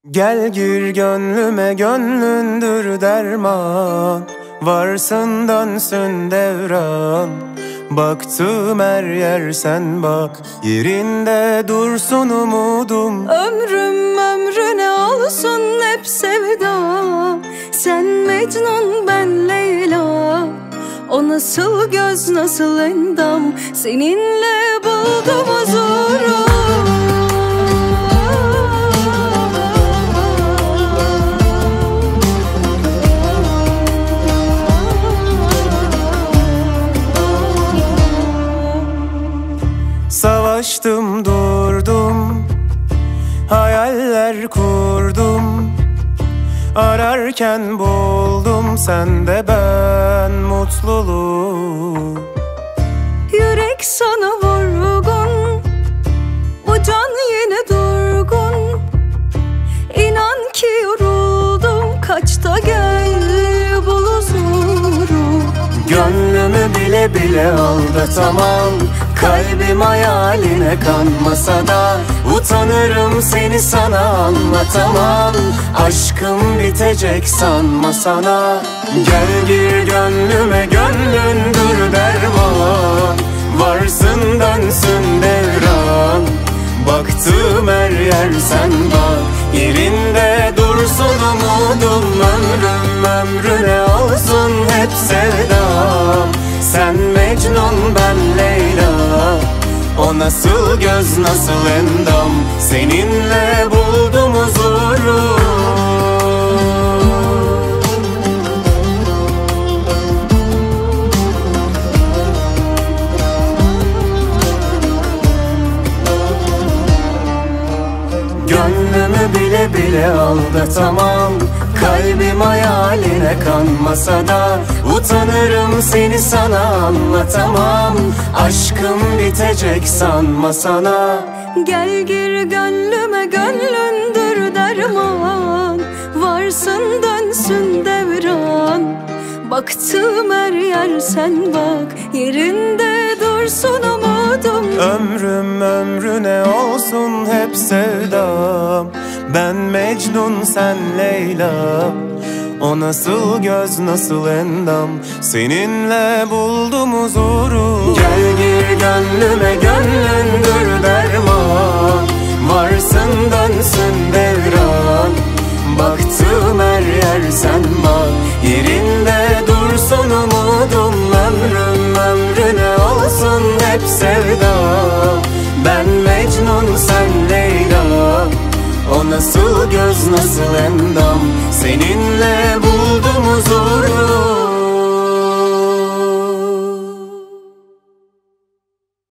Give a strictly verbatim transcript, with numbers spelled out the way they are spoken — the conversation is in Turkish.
Gel gir gönlüme, gönlündür derman. Varsın dönsün devran. Baktım her yer sen bak, yerinde dursun umudum. Ömrüm ömrüne olsun hep sevda. Sen Mecnun ben Leyla. O nasıl göz nasıl endam, seninle buldum huzuru. Savaştım durdum, hayaller kurdum. Ararken buldum sende ben mutluluğu. Yürek sana vurgun, bu can yine durgun. İnan ki yoruldum, kaç da gel bul huzuru. Gönlümü bile bile aldatamam. Kalbim hayaline kanmasa da utanırım, seni sana anlatamam. Aşkım bitecek sanma sana. Gel gir gönlüme, gönlündür derman. Varsın dönsün devran. Baktım her yer sen bak, yerinde dursun umudum. Ömrüm ömrüne olsun hep sevdam. Sen Mecnun ben Leyla. O nasıl göz nasıl endam, seninle buldum huzuru. Gönlümü bile bile aldatamam. Kalbim hayaline kanmasa da utanırım, seni sana anlatamam. Aşkım bitecek sanma sana. Gel gir gönlüme, gönlündür derman. Varsın dönsün devran. Baktım her yer sen bak, yerinde dursun umudum. Ömrüm ömrüne olsun hep sevdam. Ben Mecnun sen Leyla. O nasıl göz nasıl endam, seninle buldum huzuru. Gel gir gönlüme, gönlündür derman. Varsın dönsün devran. Baktım her yer sen bak, yerinde dursun umudum. Ömrüm ömrüne olsun hep sevda. Ben Mecnun sen Leyla. O nasıl göz nasıl endam,